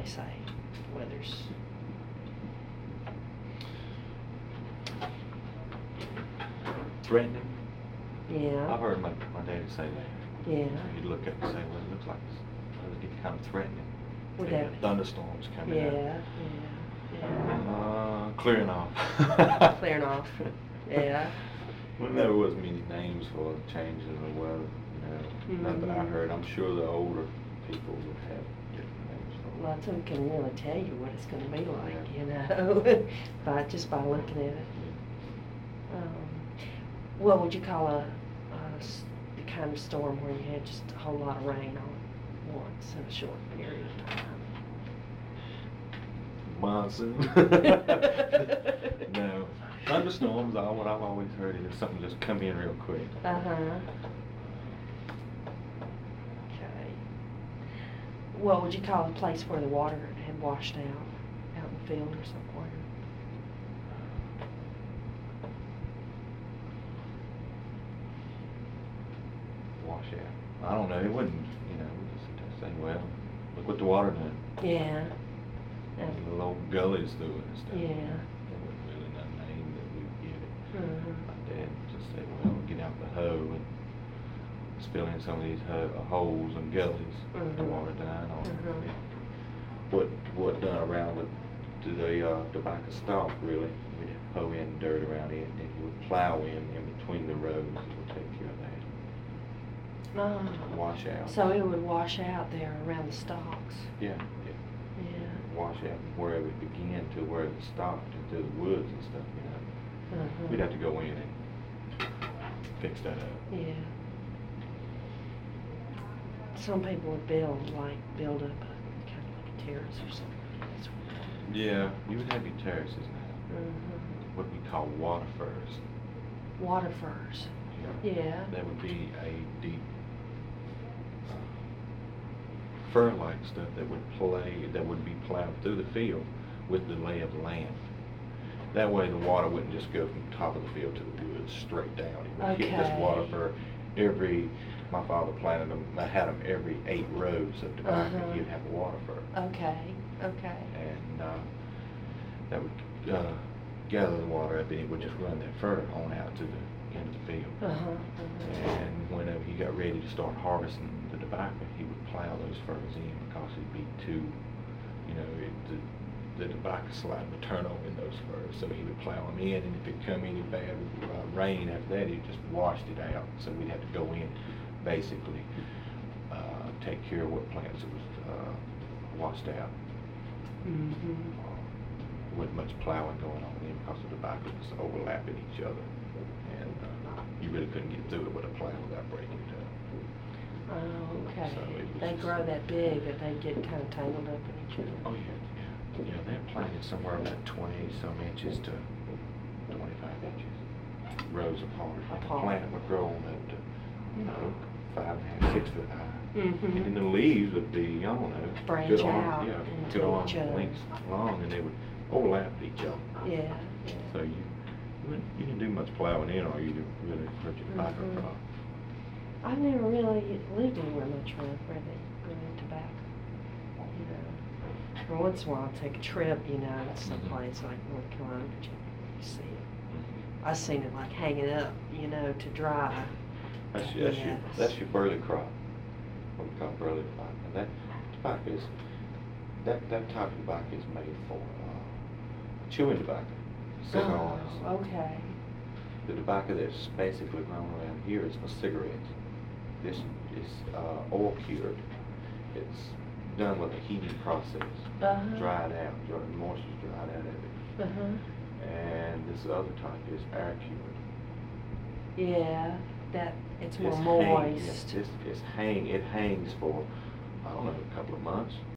they say? Weather's. Threatening? Yeah. I've heard my daddy say that. Yeah. He'd look up and say, well, it looks like it's getting kind of threatening. Would Maybe that a thunderstorm's coming Yeah, up. yeah. Clearing off. Clearing off. Yeah. Well, there was many names for changes in the weather. Not that I heard. I'm sure the older people would have different names for it. Lots of them can really tell you what it's going to be like, you know, just by looking at it. What would you call the kind of storm where you had just a whole lot of rain all at once in a short period of time? Monsoon. No. Thunderstorms are what I've always heard is something just come in real quick. Uh-huh. Okay. What would you call a place where the water had washed out in the field or somewhere? Wash out. I don't know. It wouldn't, we just say, well, look what the water done. Yeah. Little old gullies through it and stuff. Yeah. There wasn't really no name that we would give it. Mm-hmm. My dad just said, well, get out the hoe and let's fill in some of these holes and gullies. The water dying on it. What done around the tobacco stalk, really. We'd hoe in dirt around it, and then he would plow in between the rows, and would take care of that. Wash out. So it would wash out there around the stalks. Yeah. Wash out wherever it began to where it stopped into the woods and stuff, We'd have to go in and fix that up. Yeah. Some people would build up a kind of like a terrace or something. Yeah, you would have your terraces now. What we call water furs. Water furs. Yeah. That would be a deep fur-like stuff that would be plowed through the field with the lay of the land. That way the water wouldn't just go from the top of the field to the woods straight down. It would hit this water fur my father planted them, I had them every 8 rows of tobacco. He'd have a water fur. Okay. And that would gather the water up, and it would just run that fur on out to the end of the field. And whenever he got ready to start harvesting the tobacco, he would plow those furs in because it'd be too, the tobacco slide would turn over in those furs. So he would plow them in, and if it come any bad rain after that, it just washed it out. So we'd have to go in, basically, take care of what plants it was washed out. Wasn't much plowing going on in because the tobacco was overlapping each other, and you really couldn't get through it with a plow without breaking it up. Oh, okay. So they grow that big that they get kind of tangled up in each other. Oh yeah. They're planted somewhere about 20-some inches to 25 inches, rows apart. And the plant would grow up to 5.5, 6 foot high. And then the leaves would be, I don't know, branch good out good arm lengths long, and they would overlap each other. Yeah. So you didn't do much plowing in, or you didn't really hurt your tobacco crop. I've never really lived anywhere much where they grow tobacco. Or once in a while I'll take a trip, to someplace like North Carolina, Virginia, you see it. I've seen it like hanging up, to dry. That's your burley crop. What we call burley tobacco. And that tobacco is that type of tobacco is made for chewing tobacco, cigars. Oh, okay. The tobacco that's basically grown around here is for cigarettes. This is oil cured. It's done with a heating process. Dried out, the moisture's dried out of it. And this other type is air cured. Yeah, it's more moist. It hangs for, I don't know, a couple of months.